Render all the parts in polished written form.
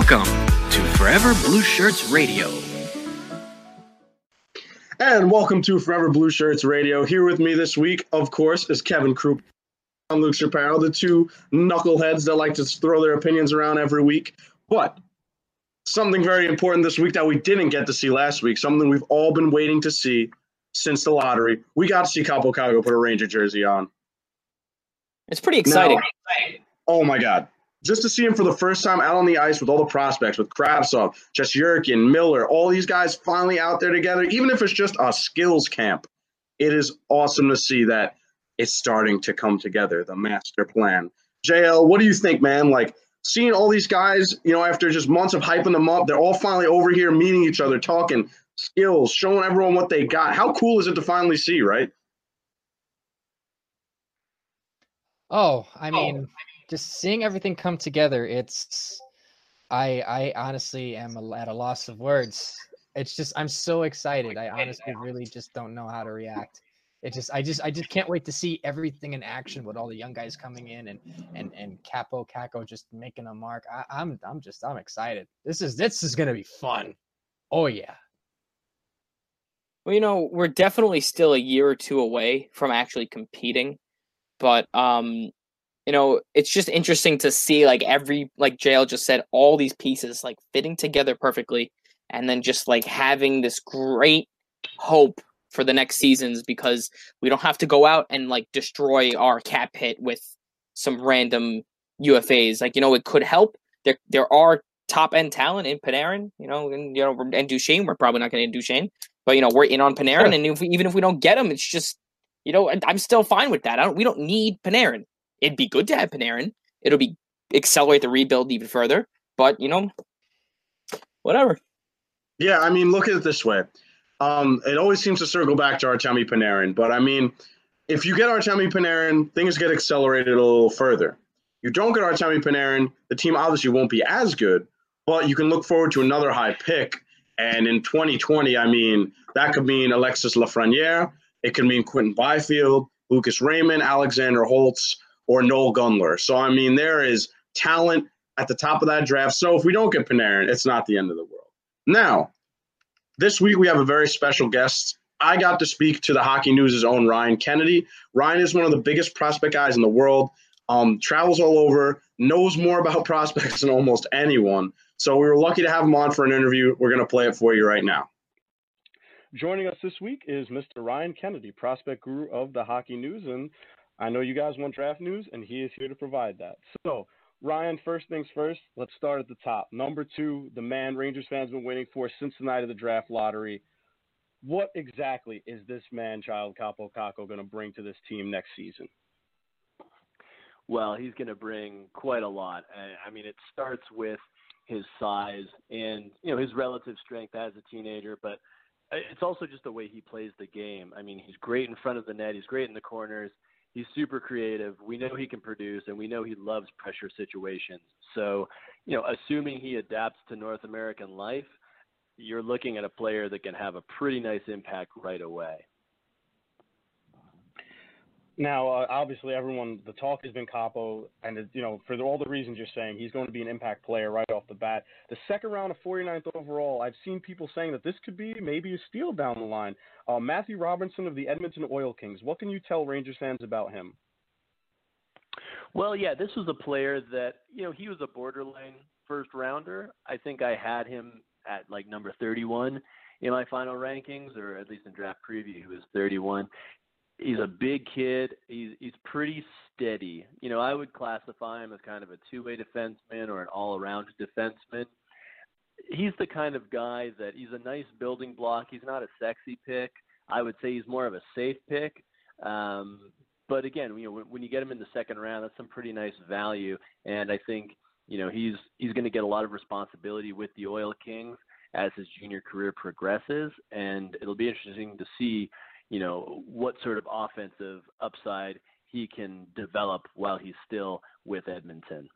Welcome to Forever Blue Shirts Radio. And welcome to Forever Blue Shirts Radio. Here with me this week, of course, is Kevin Krupp. I'm Luke Shapiro, the two knuckleheads that like to throw their opinions around every week. But something very important this week that we didn't get to see last week, something we've all been waiting to see since the lottery. We got to see Kaapo Kakko put a Ranger jersey on. It's pretty exciting. Now, oh my God. Just to see him for the first time out on the ice with all the prospects, with Kravtsov, Shesterkin, Miller, all these guys finally out there together, even if it's just a skills camp, it is awesome to see that it's starting to come together, the master plan. JL, what do you think, man? Like, seeing all these guys, after just months of hyping them up, they're all finally over here meeting each other, talking skills, showing everyone what they got. How cool is it to finally see, right? Just seeing everything come together, I honestly am at a loss of words. It's just, I'm so excited. I honestly really just don't know how to react. I just can't wait to see everything in action with all the young guys coming in and Kaapo Kakko just making a mark. I'm excited. This is going to be fun. Oh yeah. Well, we're definitely still a year or two away from actually competing, but it's just interesting to see like JL just said, all these pieces like fitting together perfectly, and then just like having this great hope for the next seasons, because we don't have to go out and like destroy our cap hit with some random UFAs. Like, it could help. There are top end talent in Panarin, and Duchesne. We're probably not going to get Duchesne, but we're in on Panarin, and even if we don't get him, it's just I'm still fine with that. We don't need Panarin. It'd be good to have Panarin. It'll be accelerate the rebuild even further. But whatever. Yeah, look at it this way. It always seems to circle back to Artemi Panarin. But if you get Artemi Panarin, things get accelerated a little further. You don't get Artemi Panarin, the team obviously won't be as good, but you can look forward to another high pick. And in 2020, that could mean Alexis Lafreniere. It could mean Quentin Byfield, Lucas Raymond, Alexander Holtz, or Noel Gunler. So, there is talent at the top of that draft. So if we don't get Panarin, it's not the end of the world. Now, this week we have a very special guest. I got to speak to the Hockey News' own Ryan Kennedy. Ryan is one of the biggest prospect guys in the world, travels all over, knows more about prospects than almost anyone. So we were lucky to have him on for an interview. We're going to play it for you right now. Joining us this week is Mr. Ryan Kennedy, prospect guru of the Hockey News, and I know you guys want draft news, and he is here to provide that. So, Ryan, first things first, let's start at the top. Number 2, the man Rangers fans have been waiting for since the night of the draft lottery. What exactly is this man-child Kaapo Kakko going to bring to this team next season? Well, he's going to bring quite a lot. It starts with his size and, his relative strength as a teenager, but it's also just the way he plays the game. He's great in front of the net. He's great in the corners. He's super creative. We know he can produce, and we know he loves pressure situations. So, assuming he adapts to North American life, you're looking at a player that can have a pretty nice impact right away. Now, obviously, the talk has been Kaapo, and, for all the reasons you're saying, he's going to be an impact player right off the bat. The second round of 49th overall, I've seen people saying that this could be maybe a steal down the line. Matthew Robinson of the Edmonton Oil Kings, what can you tell Rangers fans about him? Well, yeah, this was a player that, he was a borderline first rounder. I think I had him at like number 31 in my final rankings, or at least in draft preview, he was 31. He's a big kid. He's pretty steady. I would classify him as kind of a two-way defenseman or an all-around defenseman. He's the kind of guy that he's a nice building block. He's not a sexy pick. I would say he's more of a safe pick. But again, when you get him in the second round, that's some pretty nice value. And I think, he's going to get a lot of responsibility with the Oil Kings as his junior career progresses. And it'll be interesting to see, what sort of offensive upside he can develop while he's still with Edmonton.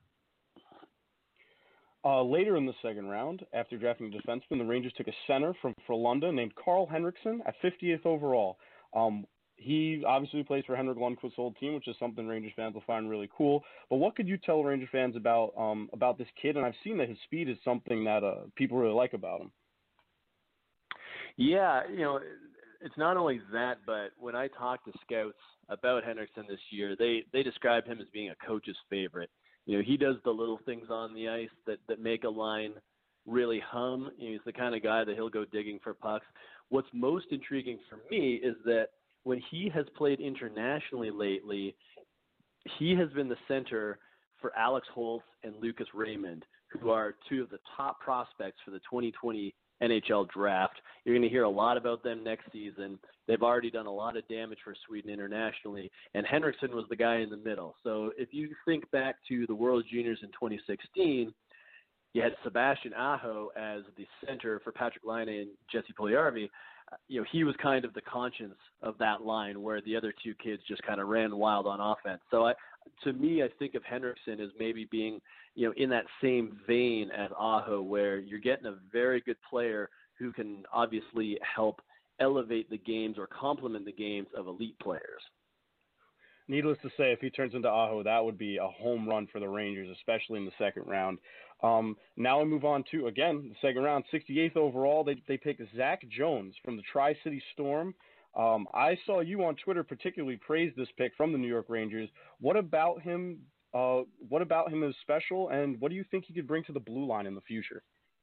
Later in the second round, after drafting a defenseman, the Rangers took a center from Frölunda named Carl Henriksson at 58th overall. he obviously plays for Henrik Lundqvist's old team, which is something Rangers fans will find really cool. But what could you tell Rangers fans about this kid? And I've seen that his speed is something that people really like about him. Yeah, it's not only that, but when I talk to scouts about Henriksen this year, they describe him as being a coach's favorite. He does the little things on the ice that make a line really hum. He's the kind of guy that he'll go digging for pucks. What's most intriguing for me is that when he has played internationally lately, he has been the center for Alex Holtz and Lucas Raymond, who are two of the top prospects for the 2020 NHL draft. You're going to hear a lot about them next season. They've already done a lot of damage for Sweden internationally, and Henriksen was the guy in the middle. So if you think back to the World Juniors in 2016, you had Sebastian Aho as the center for Patrik Laine and Jesse Puljujarvi. He was kind of the conscience of that line where the other two kids just kind of ran wild on offense. So to me, I think of Henriksen as maybe being, in that same vein as Aho, where you're getting a very good player who can obviously help elevate the games or complement the games of elite players. Needless to say, if he turns into Aho, that would be a home run for the Rangers, especially in the second round. Now we move on to, again, the second round, 68th overall. They pick Zach Jones from the Tri-City Storm. I saw you on Twitter particularly praise this pick from the New York Rangers. What about him is special, and what do you think he could bring to the blue line in the future?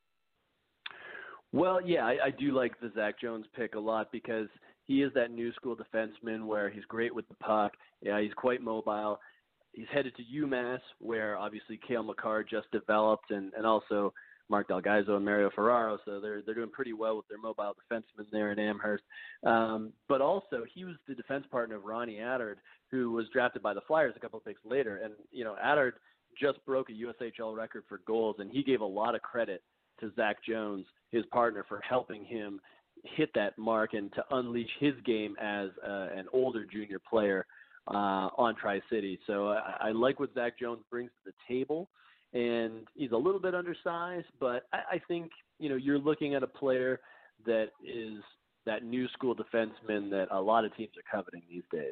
Well, yeah, I do like the Zach Jones pick a lot because he is that new school defenseman where he's great with the puck. Yeah, he's quite mobile. He's headed to UMass, where obviously Cale Makar just developed, and also Mark Delgado and Mario Ferraro. So they're doing pretty well with their mobile defensemen there in Amherst. But also, he was the defense partner of Ronnie Attard, who was drafted by the Flyers a couple of picks later. And, Attard just broke a USHL record for goals, and he gave a lot of credit to Zach Jones, his partner, for helping him hit that mark and to unleash his game as an older junior player on Tri-City. So I like what Zach Jones brings to the table, and he's a little bit undersized, but I think, you're looking at a player that is that new school defenseman that a lot of teams are coveting these days.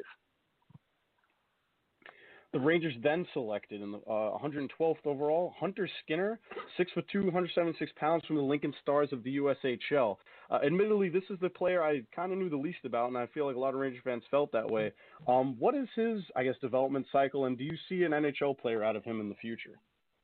The Rangers then selected in the 112th overall, Hunter Skinner, 6'2", 176 pounds, from the Lincoln Stars of the USHL. Admittedly, this is the player I kind of knew the least about, and I feel like a lot of Ranger fans felt that way. What is his, development cycle, and do you see an NHL player out of him in the future?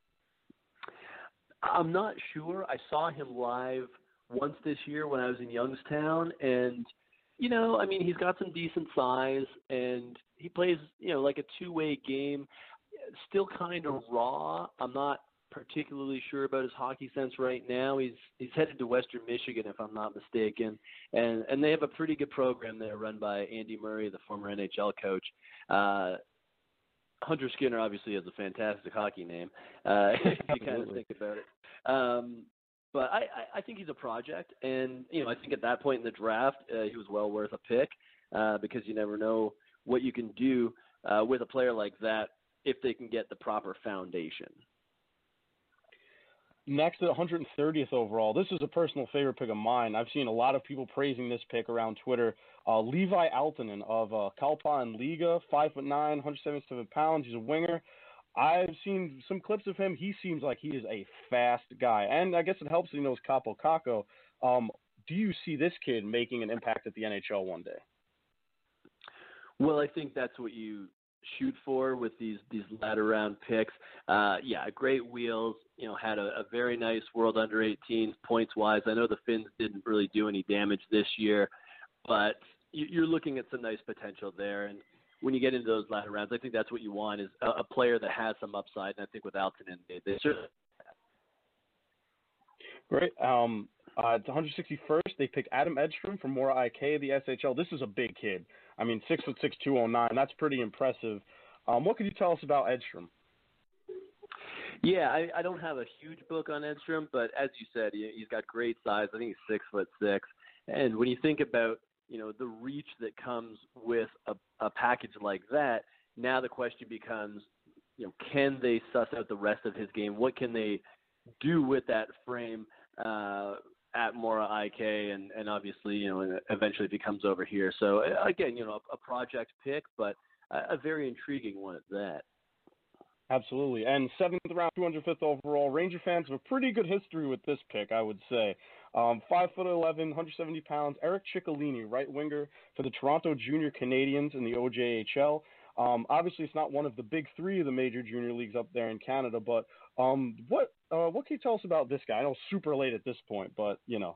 I'm not sure. I saw him live once this year when I was in Youngstown, and he's got some decent size, and he plays, like a two-way game. Still kind of raw. I'm not particularly sure about his hockey sense right now. He's headed to Western Michigan, if I'm not mistaken, and they have a pretty good program there run by Andy Murray, the former NHL coach. Hunter Skinner obviously has a fantastic hockey name, if you kind of think about it. But I think he's a project, and I think at that point in the draft, he was well worth a pick because you never know what you can do with a player like that if they can get the proper foundation. Next, at 130th overall, this is a personal favorite pick of mine. I've seen a lot of people praising this pick around Twitter. Levi Aaltonen of Kalpa and Liga, 5'9", 177 pounds. He's a winger. I've seen some clips of him. He seems like he is a fast guy. And I guess it helps that he knows Capo Caco. Do you see this kid making an impact at the NHL one day? Well, I think that's what you shoot for with these latter round picks. Great wheels, had a very nice World Under-18 points-wise. I know the Finns didn't really do any damage this year, but you're looking at some nice potential there. And when you get into those latter rounds, I think that's what you want is a player that has some upside. And I think with Aaltonen, they certainly have. Great. At the 161st, they pick Adam Edstrom from Mora IK of the SHL. This is a big kid. 6'6", 209. That's pretty impressive. What can you tell us about Edstrom? Yeah, I don't have a huge book on Edstrom, but as you said, he's got great size. I think he's 6'6", and when you think about the reach that comes with a package like that, now the question becomes, can they suss out the rest of his game? What can they do with that frame at Mora IK, and obviously, eventually if he comes over here. So again, a project pick, but a very intriguing one at that. Absolutely. And 7th round, 205th overall. Ranger fans have a pretty good history with this pick, I would say. 5'11", 170 pounds. Eric Ciccolini, right winger for the Toronto Junior Canadiens in the OJHL. Obviously, it's not one of the big three of the major junior leagues up there in Canada, but what can you tell us about this guy? I know it's super late at this point, but,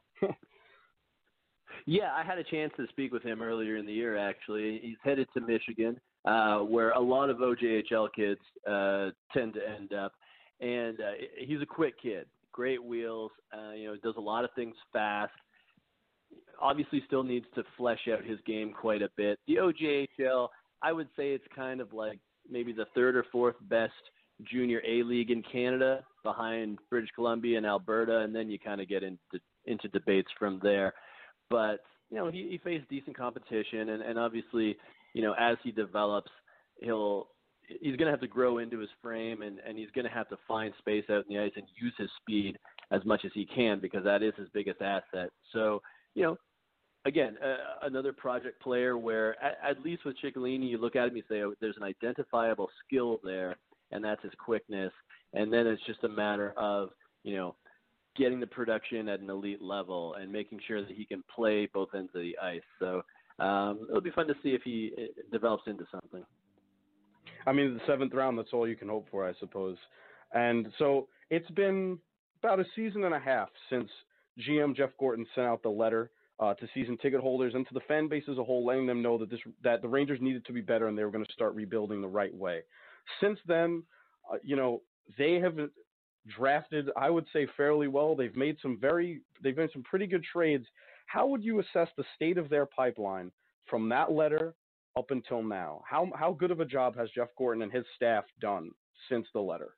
Yeah, I had a chance to speak with him earlier in the year, actually. He's headed to Michigan, where a lot of OJHL kids tend to end up. And he's a quick kid, great wheels, does a lot of things fast. Obviously still needs to flesh out his game quite a bit. The OJHL, I would say it's kind of like maybe the third or fourth best junior A league in Canada, behind British Columbia and Alberta, and then you kind of get into debates from there. But, he faced decent competition, and obviously, as he develops, he's going to have to grow into his frame, and he's going to have to find space out in the ice and use his speed as much as he can, because that is his biggest asset. So, again, another project player where, at least with Ciccolini, you look at him, you say, there's an identifiable skill there, and that's his quickness. And then it's just a matter of, getting the production at an elite level and making sure that he can play both ends of the ice. So it'll be fun to see if he develops into something. I mean, the 7th round, that's all you can hope for, I suppose. And so it's been about a season and a half since GM Jeff Gorton sent out the letter to season ticket holders and to the fan base as a whole, letting them know that the Rangers needed to be better and they were going to start rebuilding the right way. Since then, they have drafted, I would say, fairly well. They've made some pretty good trades. How would you assess the state of their pipeline from that letter up until now? How good of a job has Jeff Gorton and his staff done since the letter?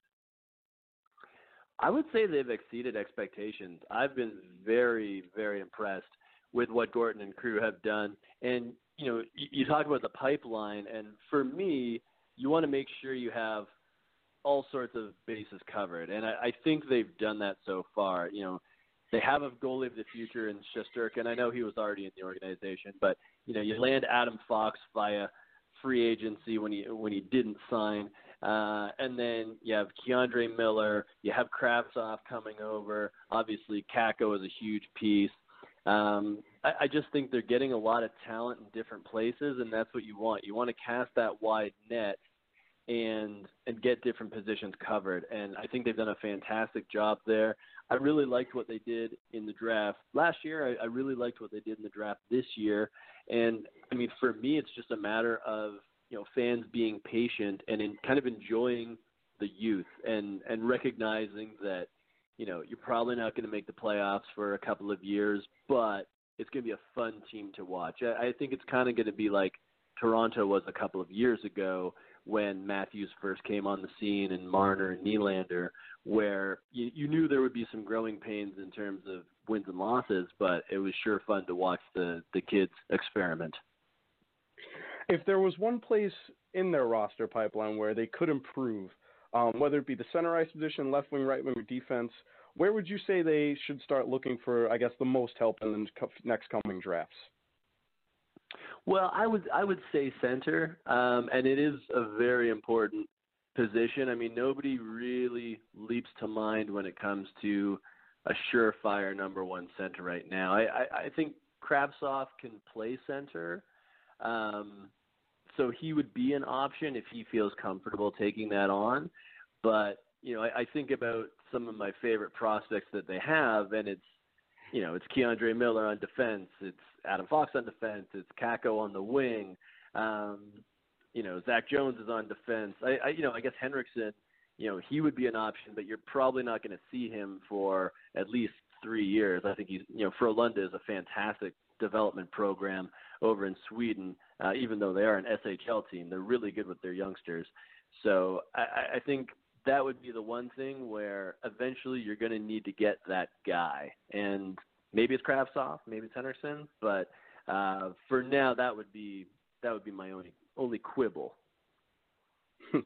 I would say they've exceeded expectations. I've been very, very impressed with what Gorton and crew have done. And, you talk about the pipeline, and for me, you want to make sure you have all sorts of bases covered. And I think they've done that so far. They have a goalie of the future in Shesterkin, and I know he was already in the organization, but, you land Adam Fox via free agency when he didn't sign. And then you have Keandre Miller, you have Kravtsov coming over. Obviously, Kakko is a huge piece. I just think they're getting a lot of talent in different places, and that's what you want. You want to cast that wide net and get different positions covered. And I think they've done a fantastic job there. I really liked what they did in the draft last year. I really liked what they did in the draft this year. And, I mean, for me, it's just a matter of, fans being patient and kind of enjoying the youth and recognizing that, you're probably not going to make the playoffs for a couple of years, but it's going to be a fun team to watch. I think it's kind of going to be like Toronto was a couple of years ago when Matthews first came on the scene, and Marner and Nylander, where you knew there would be some growing pains in terms of wins and losses, but it was sure fun to watch the kids experiment. If there was one place in their roster pipeline where they could improve, whether it be the center ice position, left wing, right wing, or defense, where would you say they should start looking for, I guess, the most help in the next coming drafts? Well, I would say center, and it is a very important position. I mean, nobody really leaps to mind when it comes to a surefire number one center right now. I think Kravtsov can play center, so he would be an option if he feels comfortable taking that on. But, I think about some of my favorite prospects that they have, and it's Keandre Miller on defense, it's Adam Fox on defense, it's Kakko on the wing, Zach Jones is on defense. I guess Henriksen, he would be an option, but you're probably not going to see him for at least 3 years. I think Frölunda is a fantastic development program over in Sweden, even though they are an SHL team. They're really good with their youngsters. So I think that would be the one thing where eventually you're going to need to get that guy. And maybe it's Kravtsov, maybe it's Henriksen, but for now that would be my only quibble.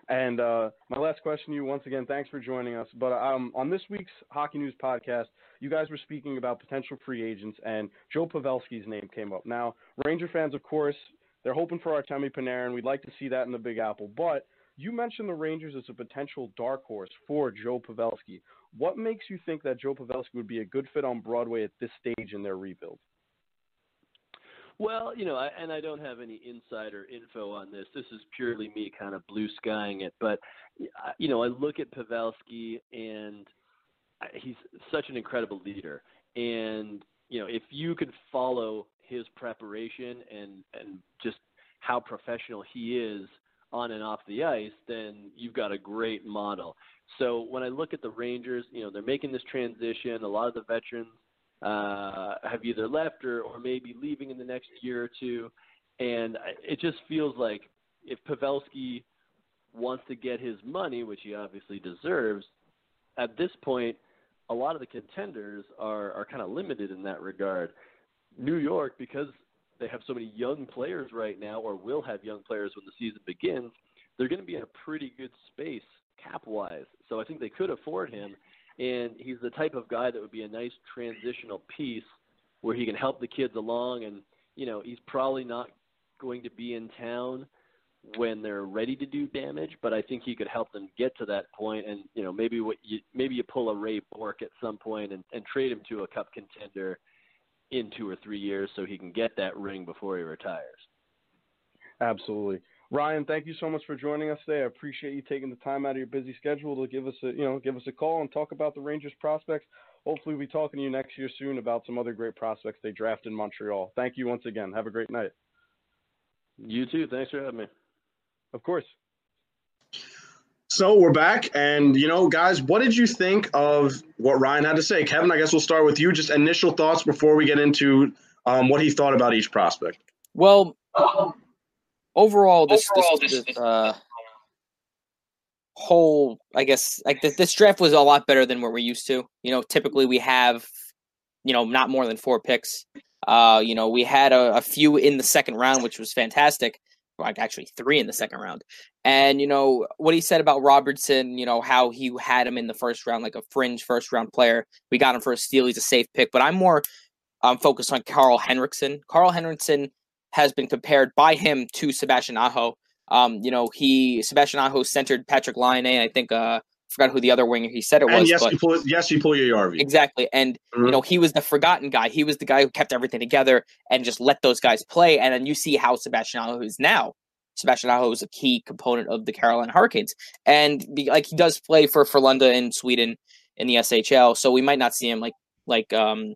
And my last question to you, once again, thanks for joining us. But on this week's Hockey News podcast, you guys were speaking about potential free agents, and Joe Pavelski's name came up. Now, Ranger fans, of course, they're hoping for Artemi Panarin. We'd like to see that in the Big Apple. But you mentioned the Rangers as a potential dark horse for Joe Pavelski. What makes you think that Joe Pavelski would be a good fit on Broadway at this stage in their rebuild? Well, I don't have any insider info on this. This is purely me kind of blue skying it. But, I look at Pavelski, and he's such an incredible leader. And, if you could follow his preparation and just how professional he is on and off the ice, then you've got a great model. So when I look at the Rangers, they're making this transition. A lot of the veterans have either left or maybe leaving in the next year or two. And it just feels like if Pavelski wants to get his money, which he obviously deserves, at this point, a lot of the contenders are kind of limited in that regard. New York, because they have so many young players right now, or will have young players when the season begins, they're going to be in a pretty good space cap-wise. So I think they could afford him. And he's the type of guy that would be a nice transitional piece where he can help the kids along. And, he's probably not going to be in town when they're ready to do damage, but I think he could help them get to that point. And, maybe you pull a Ray Bourque at some point and trade him to a cup contender in 2 or 3 years so he can get that ring before he retires. Absolutely. Ryan, thank you so much for joining us today. I appreciate you taking the time out of your busy schedule to give us a call and talk about the Rangers prospects. Hopefully we'll be talking to you next year soon about some other great prospects they drafted in Montreal. Thank you once again. Have a great night. You too. Thanks for having me. Of course. So we're back, and guys, what did you think of what Ryan had to say? Kevin, I guess we'll start with you. Just initial thoughts before we get into what he thought about each prospect. Well, overall, this whole, I guess, like this draft was a lot better than what we're used to. Typically we have, not more than 4 picks. We had a few in the second round, which was fantastic. Like actually 3 in the second round. And, what he said about Robertson, how he had him in the first round, like a fringe first round player. We got him for a steal. He's a safe pick, but I'm more focused on Carl Henriksen. Carl Henriksen has been compared by him to Sebastian Aho. Sebastian Aho centered Patrick Laine. I think, forgot who the other winger he said it was. And you pull your Yarvi. Exactly. And, he was the forgotten guy. He was the guy who kept everything together and just let those guys play. And then you see how Sebastian Aho is now. Sebastian Aho is a key component of the Carolina Hurricanes. And he does play for Frölunda in Sweden in the SHL. So we might not see him like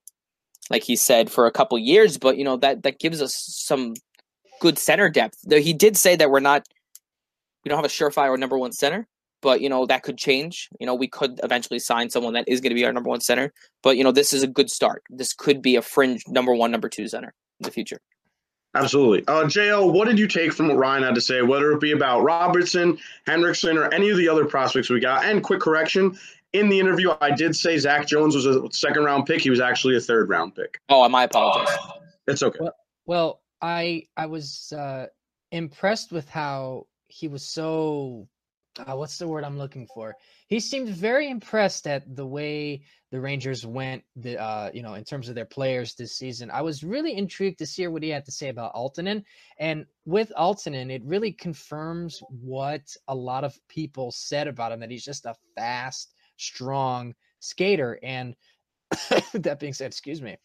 he said for a couple years, but that gives us some good center depth. Though he did say that we don't have a surefire number 1 center. But, that could change. We could eventually sign someone that is going to be our number 1 center. But, this is a good start. This could be a fringe number 1, number 2 center in the future. Absolutely. JL, what did you take from what Ryan had to say, whether it be about Robertson, Henriksen, or any of the other prospects we got? And quick correction, in the interview, I did say Zach Jones was a second-round pick. He was actually a third-round pick. Oh, my apologies. It's okay. Well, I was impressed with how he was so what's the word I'm looking for? He seemed very impressed at the way the Rangers went, in terms of their players this season. I was really intrigued to see what he had to say about Aaltonen. And with Aaltonen, it really confirms what a lot of people said about him, that he's just a fast, strong skater. And that being said, excuse me,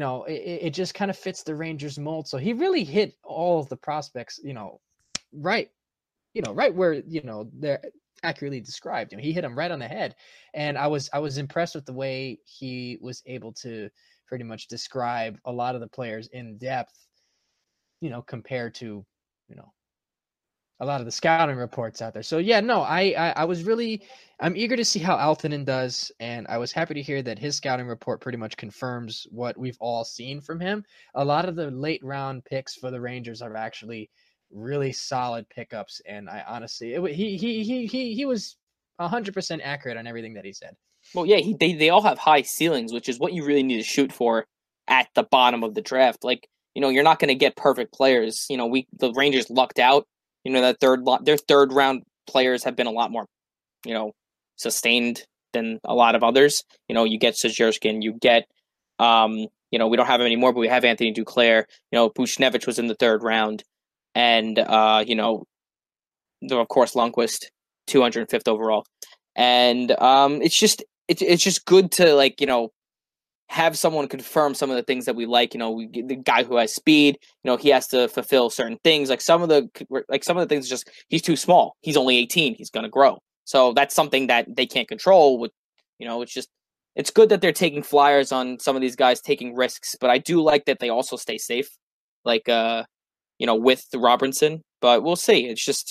it just kind of fits the Rangers mold. So he really hit all of the prospects, right where, they're accurately described. He hit them right on the head. And I was impressed with the way he was able to pretty much describe a lot of the players in depth, compared to, a lot of the scouting reports out there. So yeah, no, I'm eager to see how Aaltonen does. And I was happy to hear that his scouting report pretty much confirms what we've all seen from him. A lot of the late round picks for the Rangers are actually really solid pickups, and I honestly, he was 100% accurate on everything that he said. Well, yeah, they all have high ceilings, which is what you really need to shoot for at the bottom of the draft. You're not going to get perfect players. The Rangers lucked out. That their third round players have been a lot more, sustained than a lot of others. You get Sejerskin, you get, we don't have him anymore, but we have Anthony Duclair. Buchnevich was in the third round, and of course Lundqvist, 205th overall, and it's just good to have someone confirm some of the things that we like. The guy who has speed, he has to fulfill certain things. Some of the things, just he's too small. He's only 18. He's going to grow. So that's something that they can't control. It's good that they're taking flyers on some of these guys, taking risks. But I do like that they also stay safe, with the Robertson. But we'll see. It's just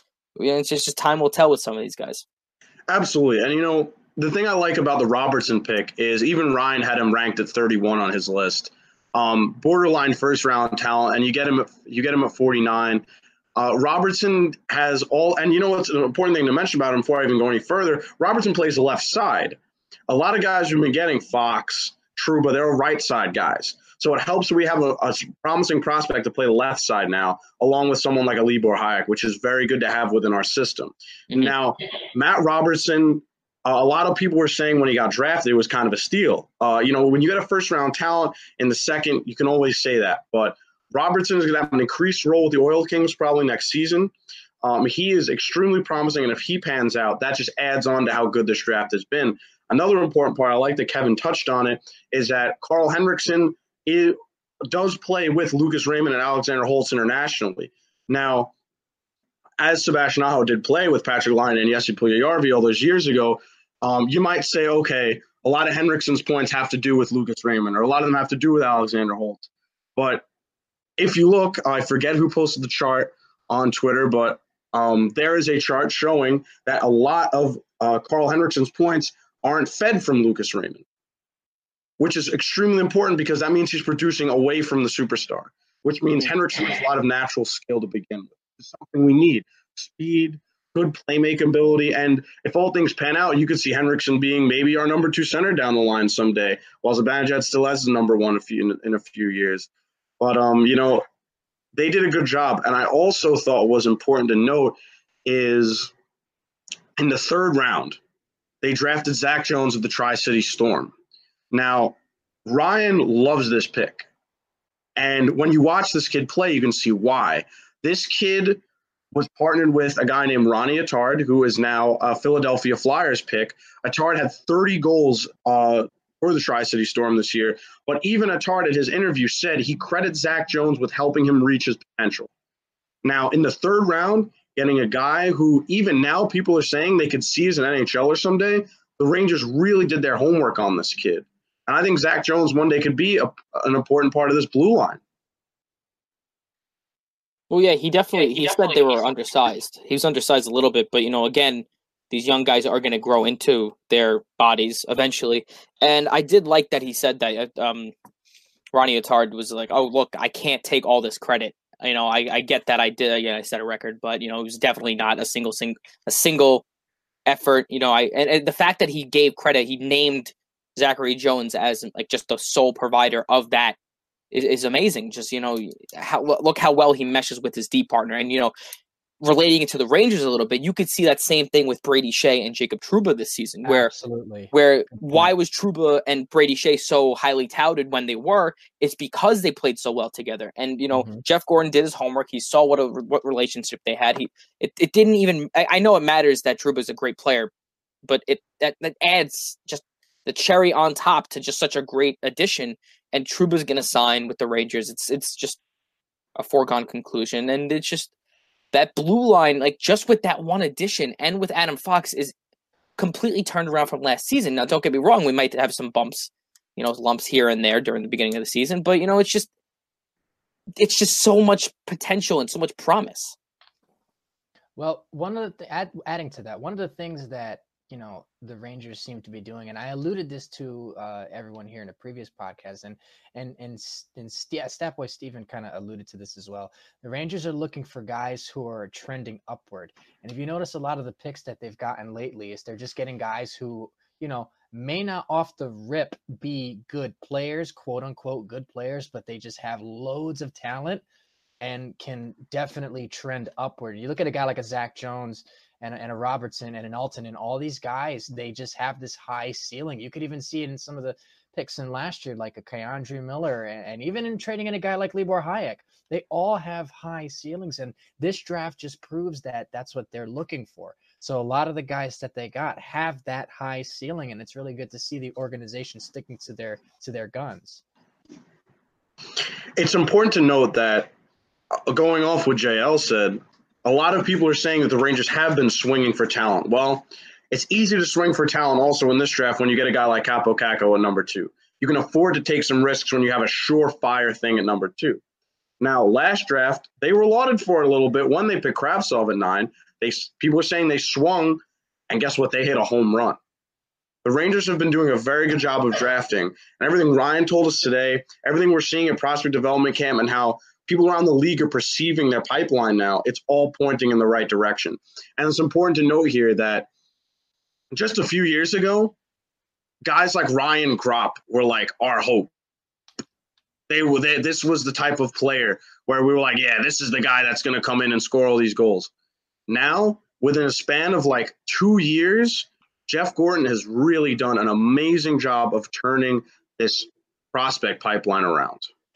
time will tell with some of these guys. Absolutely, and the thing I like about the Robertson pick is even Ryan had him ranked at 31 on his list. Borderline first round talent, and you get him at 49. Robertson has all, and what's an important thing to mention about him before I even go any further, Robertson plays the left side. A lot of guys who've been getting Fox, Trouba, they're right side guys. So it helps we have a promising prospect to play the left side now, along with someone like a Libor Hayek, which is very good to have within our system. Mm-hmm. Now, Matt Robertson, a lot of people were saying when he got drafted, it was kind of a steal. When you get a first-round talent in the second, you can always say that. But Robertson is going to have an increased role with the Oil Kings probably next season. He is extremely promising, and if he pans out, that just adds on to how good this draft has been. Another important part, I like that Kevin touched on it, is that Carl Henriksson does play with Lucas Raymond and Alexander Holtz internationally. Now, as Sebastian Aho did play with Patrick Laine and Jesse Puljujärvi all those years ago, you might say, okay, a lot of Henriksson's points have to do with Lucas Raymond, or a lot of them have to do with Alexander Holtz. But if you look, I forget who posted the chart on Twitter, but there is a chart showing that a lot of Carl Henriksson's points aren't fed from Lucas Raymond, which is extremely important because that means he's producing away from the superstar, which means Henriksson has a lot of natural skill to begin with. It's something we need. Speed, good playmaking ability, and if all things pan out, you could see Henriksson being maybe our number 2 center down the line someday, while Zibanejad still has his number 1 in a few years. But, they did a good job. And I also thought was important to note is in the third round, they drafted Zach Jones of the Tri-City Storm. Now, Ryan loves this pick. And when you watch this kid play, you can see why. This kid was partnered with a guy named Ronnie Attard, who is now a Philadelphia Flyers pick. Attard had 30 goals for the Tri-City Storm this year. But even Attard at his interview said he credits Zach Jones with helping him reach his potential. Now, in the third round, getting a guy who even now people are saying they could see as an NHLer someday, the Rangers really did their homework on this kid. And I think Zach Jones one day could be an important part of this blue line. Well, yeah, he said they were undersized. He was undersized a little bit, but, again, these young guys are going to grow into their bodies eventually. And I did like that he said that Ronnie Attard was like, oh, look, I can't take all this credit. I get that I did, I set a record, but, it was definitely not a single effort. And the fact that he gave credit, he named Zachary Jones as just the sole provider of that is amazing. Just, look how well he meshes with his D partner. And, relating it to the Rangers a little bit, you could see that same thing with Brady Shea and Jacob Trouba this season, where why was Trouba and Brady Shea so highly touted when they were? It's because they played so well together. And, Jeff Gordon did his homework. He saw what relationship they had. It didn't even, I know it matters that Trouba is a great player, but that adds just the cherry on top to just such a great addition. And Trouba's going to sign with the Rangers. It's just a foregone conclusion. And it's just, that blue line, just with that one addition and with Adam Fox, is completely turned around from last season. Now, don't get me wrong, we might have some bumps, lumps here and there during the beginning of the season, but it's just so much potential and so much promise. Well, adding to that, one of the things that the Rangers seem to be doing, and I alluded this to everyone here in a previous podcast, and Statboy Steven kind of alluded to this as well. The Rangers are looking for guys who are trending upward, and if you notice, a lot of the picks that they've gotten lately is they're just getting guys who may not off the rip be good players, quote unquote good players, but they just have loads of talent and can definitely trend upward. You look at a guy like a Zach Jones, and a Robertson and an Alton and all these guys, they just have this high ceiling. You could even see it in some of the picks in last year, like a Keandre Miller, and even in trading in a guy like Libor Hayek. They all have high ceilings, and this draft just proves that that's what they're looking for. So a lot of the guys that they got have that high ceiling, and it's really good to see the organization sticking to their guns. It's important to note that, going off what JL said, a lot of people are saying that the Rangers have been swinging for talent. Well, it's easy to swing for talent also in this draft when you get a guy like Kaapo Kakko at number 2. You can afford to take some risks when you have a surefire thing at number 2. Now, last draft, they were lauded for it a little bit when they picked Kravtsov at 9. People were saying they swung, and guess what? They hit a home run. The Rangers have been doing a very good job of drafting. And everything Ryan told us today, everything we're seeing at Prospect Development Camp, and how people around the league are perceiving their pipeline now, it's all pointing in the right direction. And it's important to note here that just a few years ago, guys like Ryan Gropp were like our hope. This was the type of player where we were like, yeah, this is the guy that's going to come in and score all these goals. Now, within a span of like 2 years, Jeff Gorton has really done an amazing job of turning this prospect pipeline around.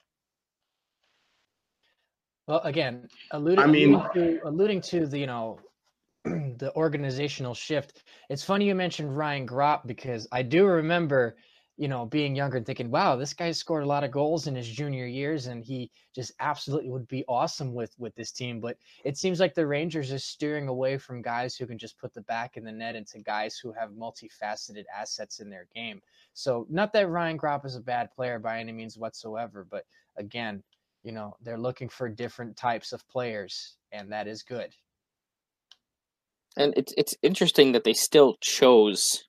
Well, again, alluding to the, the organizational shift. It's funny you mentioned Ryan Gropp, because I do remember, being younger and thinking, wow, this guy scored a lot of goals in his junior years, and he just absolutely would be awesome with this team. But it seems like the Rangers are steering away from guys who can just put the back in the net into guys who have multifaceted assets in their game. So not that Ryan Gropp is a bad player by any means whatsoever, but again, they're looking for different types of players, and that is good. And it's interesting that they still chose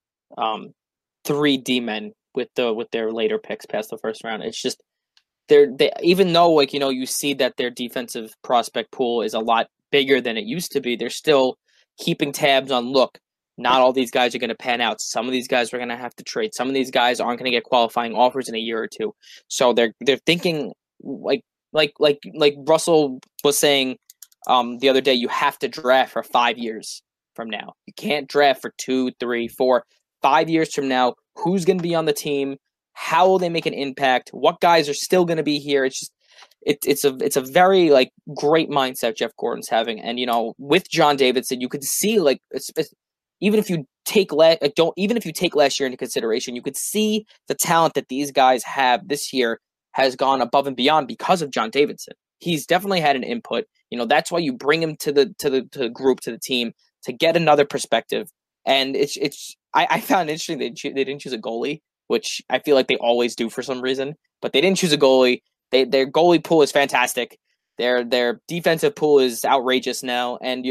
3 D-men with their later picks past the first round. It's just they even though you see that their defensive prospect pool is a lot bigger than it used to be, they're still keeping tabs on, look, not all these guys are going to pan out. Some of these guys are going to have to trade. Some of these guys aren't going to get qualifying offers in a year or two. So they're thinking like Russell was saying the other day, you have to draft for 5 years from now. You can't draft for 2, 3, 4, 5 years from now. Who's going to be on the team? How will they make an impact? What guys are still going to be here? It's just it's a very great mindset Jeff Gordon's having, and with John Davidson, you could see even if you take last year into consideration, you could see the talent that these guys have this year has gone above and beyond because of John Davidson. He's definitely had an input. That's why you bring him to the group, to the team, to get another perspective. And I found it interesting they didn't choose a goalie, which I feel like they always do for some reason. But they didn't choose a goalie. Their goalie pool is fantastic. Their defensive pool is outrageous now. And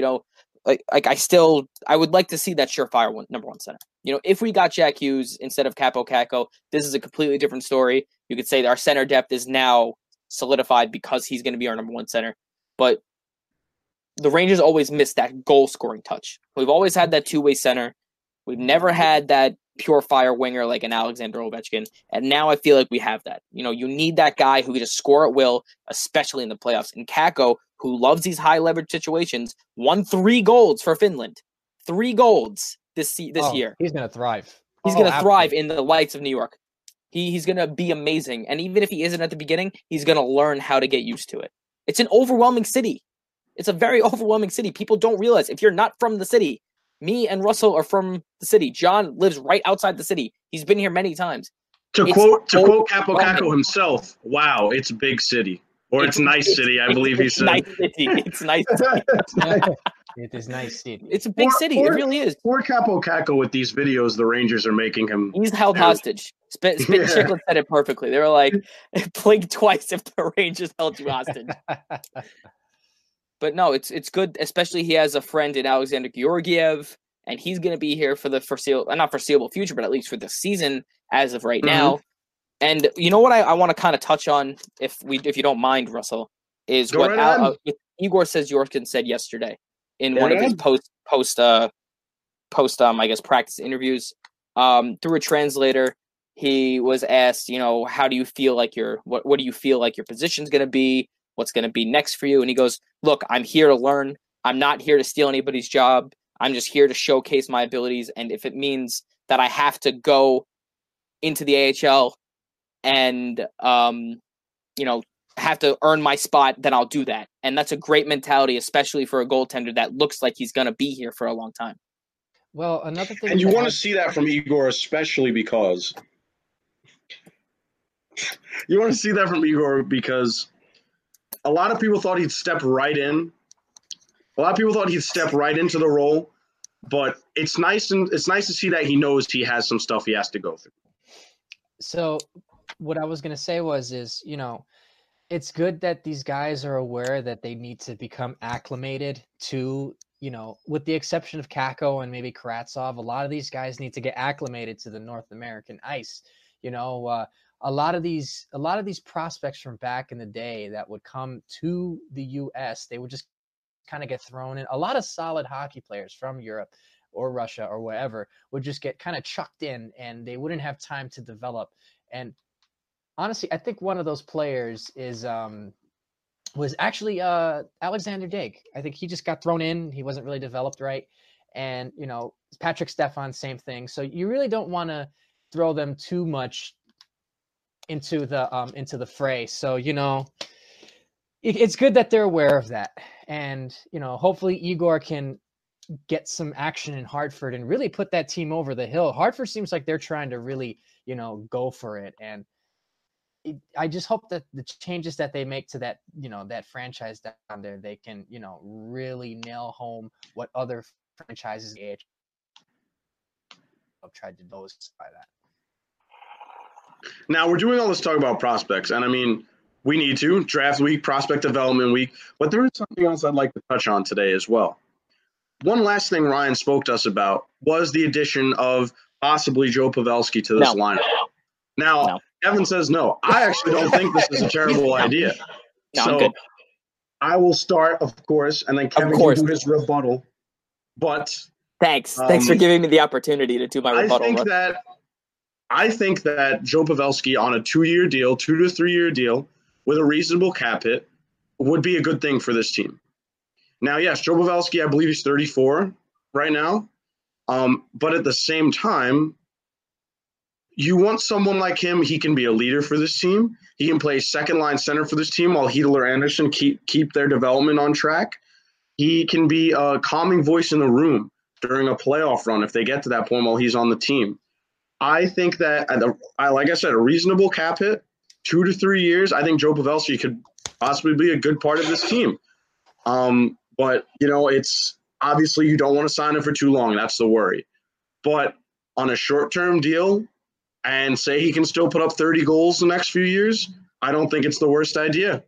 I would like to see that surefire number 1 center. If we got Jack Hughes instead of Kaapo Kakko, this is a completely different story. You could say that our center depth is now solidified because he's going to be our number 1 center. But the Rangers always miss that goal-scoring touch. We've always had that two-way center. We've never had that pure fire winger like an Alexander Ovechkin, and now I feel like we have that. You need that guy who can just score at will, especially in the playoffs. And Kakko, who loves these high-leverage situations, won 3 goals for Finland. 3 goals this year. He's going to thrive. He's going to thrive in the lights of New York. He's going to be amazing. And even if he isn't at the beginning, he's going to learn how to get used to it. It's an overwhelming city. It's a very overwhelming city. People don't realize, if you're not from the city, me and Russell are from the city. John lives right outside the city. He's been here many times. To quote Kaapo Kakko himself, wow, it's a big city. Or it's nice city, I believe he said. Nice city. It's nice city. It is nice city. It's a big city. It really is. Poor Kaapo Kakko with these videos the Rangers are making him. He's held hostage. Spit Chicklets said it perfectly. They were like, blink twice if the Rangers held you hostage. But no, it's good, especially he has a friend in Alexander Georgiev, and he's going to be here for the not foreseeable future, but at least for the season as of right now. And you know what I want to kind of touch on, if you don't mind, Russell, is what Igor Sesyorkin said yesterday in one of his post I guess practice interviews. Through a translator, he was asked, how do you feel like what do you feel like your position's going to be? What's going to be next for you? And he goes, look, I'm here to learn. I'm not here to steal anybody's job. I'm just here to showcase my abilities. And if it means that I have to go into the AHL and, have to earn my spot, then I'll do that. And that's a great mentality, especially for a goaltender that looks like he's going to be here for a long time. Well, another thing, and you want to see that from Igor, especially because a lot of people thought he'd step right in. A lot of people thought he'd step right into the role, but it's nice to see that he knows he has some stuff he has to go through. So what I was going to say is, it's good that these guys are aware that they need to become acclimated to, with the exception of Kakko and maybe Kravtsov, a lot of these guys need to get acclimated to the North American ice. A lot of these prospects from back in the day that would come to the US, they would just kind of get thrown in. A lot of solid hockey players from Europe or Russia or wherever would just get kind of chucked in, and they wouldn't have time to develop. And honestly, I think one of those players was actually Alexander Daigle. I think he just got thrown in. He wasn't really developed right. And, Patrick Stefan, same thing. So you really don't want to throw them too much into the fray. So, it's good that they're aware of that. And, hopefully Igor can get some action in Hartford and really put that team over the hill. Hartford seems like they're trying to really, go for it. And I just hope that the changes that they make to that, that franchise down there, they can, really nail home what other franchises have tried to do by that. Now, we're doing all this talk about prospects, and I mean, we need to, draft week, prospect development week, but there is something else I'd like to touch on today as well. One last thing Ryan spoke to us about was the addition of possibly Joe Pavelski to this lineup. Now, No. Kevin says no. I actually don't think this is a terrible idea. No, so I'm good. I will start, of course, and then Kevin can do his rebuttal. But Thanks for giving me the opportunity to do my rebuttal. I think that Joe Pavelski on a 2-year deal, 2 to 3 year deal with a reasonable cap hit would be a good thing for this team. Now, yes, Joe Pavelski, I believe he's 34 right now. But at the same time, you want someone like him. He can be a leader for this team. He can play second line center for this team while Hedl or Anderson keep their development on track. He can be a calming voice in the room during a playoff run if they get to that point while he's on the team. I think that, like I said, a reasonable cap hit, 2 to 3 years. I think Joe Pavelski could possibly be a good part of this team. But, it's obviously you don't want to sign him for too long. That's the worry. But on a short-term deal, and say he can still put up 30 goals the next few years, I don't think it's the worst idea.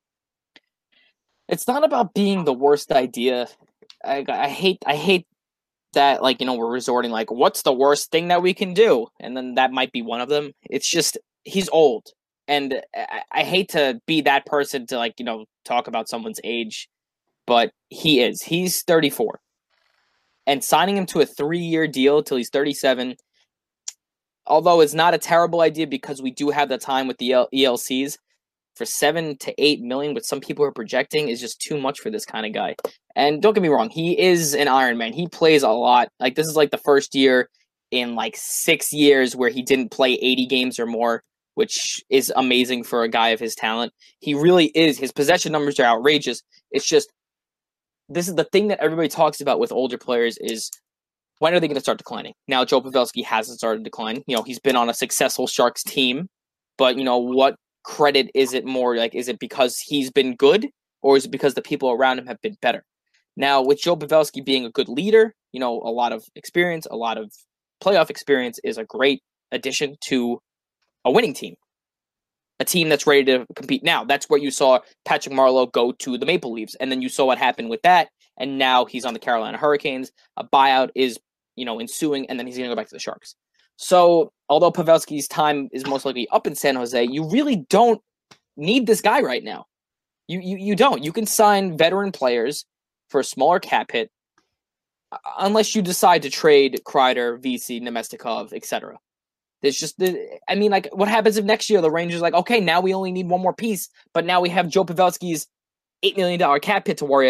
It's not about being the worst idea. I hate that, we're resorting, what's the worst thing that we can do? And then that might be one of them. It's just, he's old. And I hate to be that person to, talk about someone's age, but he is. He's 34. And signing him to a 3-year deal till he's 37, although it's not a terrible idea because we do have the time with the ELCs, for $7 to $8 million, what some people are projecting, is just too much for this kind of guy. And don't get me wrong, he is an Iron Man. He plays a lot. This is the first year in 6 years where he didn't play 80 games or more, which is amazing for a guy of his talent. He really is. His possession numbers are outrageous. It's just, this is the thing that everybody talks about with older players is, when are they going to start declining? Now, Joe Pavelski hasn't started declining. He's been on a successful Sharks team, but what credit is it more? Is it because he's been good, or is it because the people around him have been better? Now, with Joe Pavelski being a good leader, a lot of experience, a lot of playoff experience is a great addition to a winning team, a team that's ready to compete. Now, that's where you saw Patrick Marleau go to the Maple Leafs, and then you saw what happened with that, and now he's on the Carolina Hurricanes. A buyout is ensuing, and then he's going to go back to the Sharks. So, although Pavelski's time is most likely up in San Jose, you really don't need this guy right now. You don't. You can sign veteran players for a smaller cap hit, unless you decide to trade Kreider, VC, Nemestikov, etc. There's just, what happens if next year the Rangers okay, now we only need one more piece, but now we have Joe Pavelski's $8 million cap hit to worry about.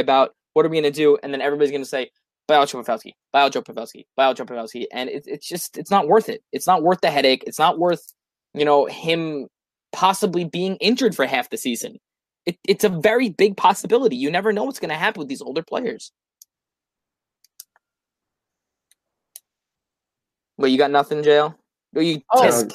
What are we going to do? And then everybody's going to say, buy out Joe Pavelski, buy out Joe Pavelski, buy out Joe Pavelski. And it's not worth it. It's not worth the headache. It's not worth, him possibly being injured for half the season. It's a very big possibility. You never know what's going to happen with these older players. Well, you got nothing, JL? You tisk.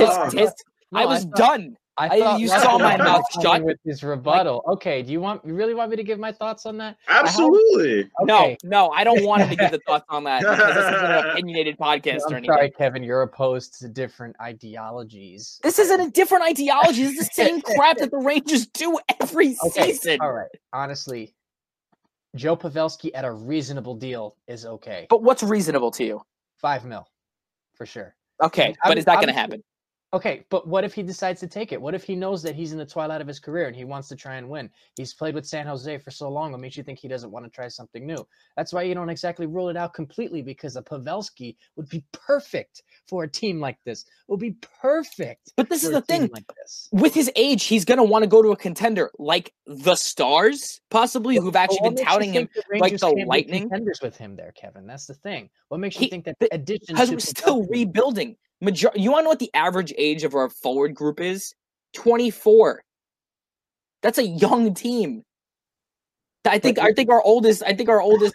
I was done. You saw my mouth shut with this rebuttal. Okay, you really want me to give my thoughts on that? Absolutely. Okay. No, I don't want him to give the thoughts on that because this isn't an opinionated podcast or anything. Sorry, Kevin, you're opposed to different ideologies. This isn't a different ideology. This is the same crap that the Rangers do every season. All right. Honestly, Joe Pavelski at a reasonable deal is okay. But what's reasonable to you? $5 million, for sure. Okay, but is that going to happen? Okay, but what if he decides to take it? What if he knows that he's in the twilight of his career and he wants to try and win? He's played with San Jose for so long. What makes you think he doesn't want to try something new? That's why you don't exactly rule it out completely, because a Pavelski would be perfect for a team like this. It would be perfect. But this is the thing. Like this. With his age, he's going to want to go to a contender like the Stars, possibly, who've actually been touting him like the Lightning. Contenders with him there, Kevin. That's the thing. What makes you think that addition? Because we're still rebuilding. You want to know what the average age of our forward group is? 24. That's a young team. I think our oldest. I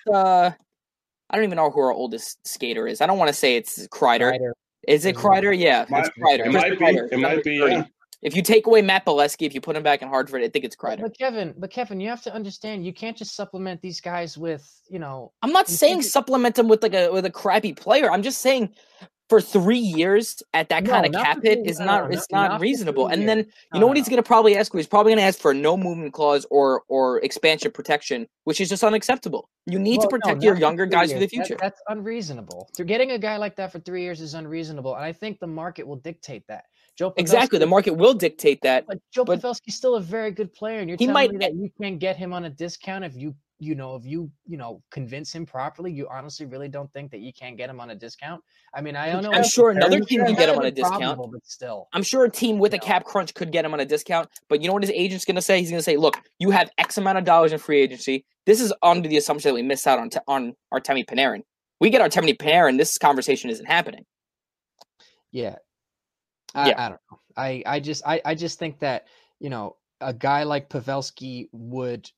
don't even know who our oldest skater is. I don't want to say it's Kreider. Is it Kreider? Yeah, it's Kreider. It might be. Yeah. If you take away Matt Bolesky, if you put him back in Hartford, I think it's Kreider. But Kevin, you have to understand, you can't just supplement these guys with, I'm not saying supplement them with a crappy player. I'm just saying, for 3 years at that kind of cap hit is not reasonable. And then you know what he's going to probably ask for? He's probably going to ask for a no movement clause or expansion protection, which is just unacceptable. You need to protect your younger guys for the future. That's unreasonable. Getting a guy like that for 3 years is unreasonable, and I think the market will dictate that. Exactly, the market will dictate that. But Joe Pavelski's still a very good player, and you're telling me that you can't get him on a discount if you convince him properly. You honestly really don't think that you can't get him on a discount? I mean, I don't know. I'm sure another team can get him on a discount. But still, I'm sure a team with a cap crunch could get him on a discount. But you know what his agent's going to say? He's going to say, "Look, you have X amount of dollars in free agency. This is under the assumption that we miss out on Artemi Panarin. We get Artemi Panarin, this conversation isn't happening." Yeah. I don't know. I just think that, a guy like Pavelski would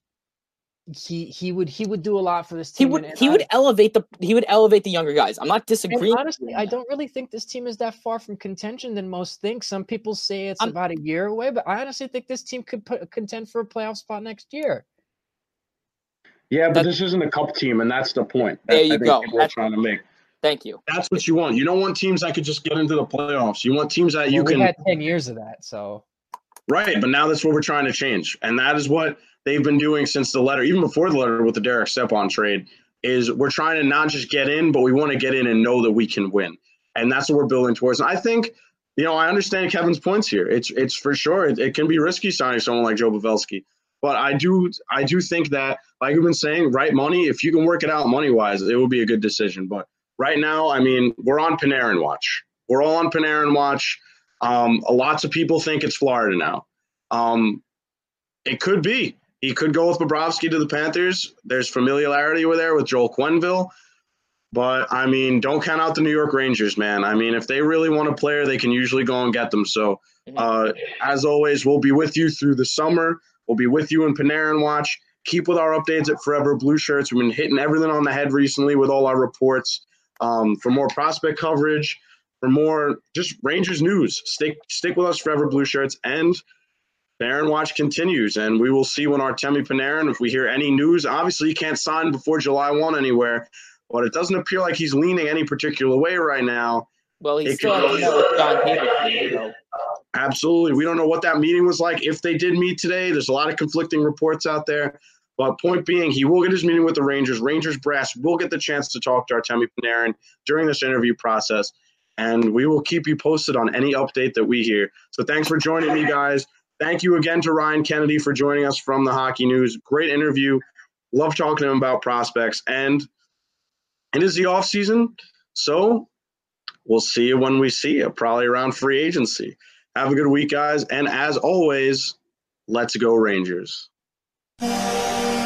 would do a lot for this team. He would elevate the younger guys. I'm not disagreeing. Honestly, I don't really think this team is that far from contention than most think. Some people say it's about a year away, but I honestly think this team could contend for a playoff spot next year. Yeah, but this isn't a cup team, and that's the point. There you go. We're trying to make. Thank you. That's what you want. You don't want teams that could just get into the playoffs. You want teams that you can. We had 10 years of that, so. Right, but now that's what we're trying to change, and that is what they've been doing since the letter, even before the letter with the Derek Stepan trade. Is we're trying to not just get in, but we want to get in and know that we can win, and that's what we're building towards. And I think, I understand Kevin's points here. It's for sure it can be risky signing someone like Joe Pavelski, but I do think that, like we've been saying, right money, if you can work it out money wise, it would be a good decision, but. Right now, I mean, we're on Panarin watch. We're all on Panarin watch. Lots of people think it's Florida now. It could be. He could go with Bobrovsky to the Panthers. There's familiarity over there with Joel Quenneville. But, I mean, don't count out the New York Rangers, man. I mean, if they really want a player, they can usually go and get them. So, as always, we'll be with you through the summer. We'll be with you in Panarin watch. Keep with our updates at Forever Blue Shirts. We've been hitting everything on the head recently with all our reports. For more prospect coverage, for more just Rangers news, stick with us, Forever Blue Shirts, and Panarin Watch continues, and we will see when Artemi Panarin, if we hear any news. Obviously, he can't sign before July 1 anywhere, but it doesn't appear like he's leaning any particular way right now. Well, he's still with John Davis. Absolutely. We don't know what that meeting was like. If they did meet today, there's a lot of conflicting reports out there. But point being, he will get his meeting with the Rangers. Rangers brass will get the chance to talk to Artemi Panarin during this interview process, and we will keep you posted on any update that we hear. So thanks for joining me, guys. Thank you again to Ryan Kennedy for joining us from the Hockey News. Great interview. Love talking to him about prospects. And it is the offseason, so we'll see you when we see you, probably around free agency. Have a good week, guys. And as always, let's go Rangers.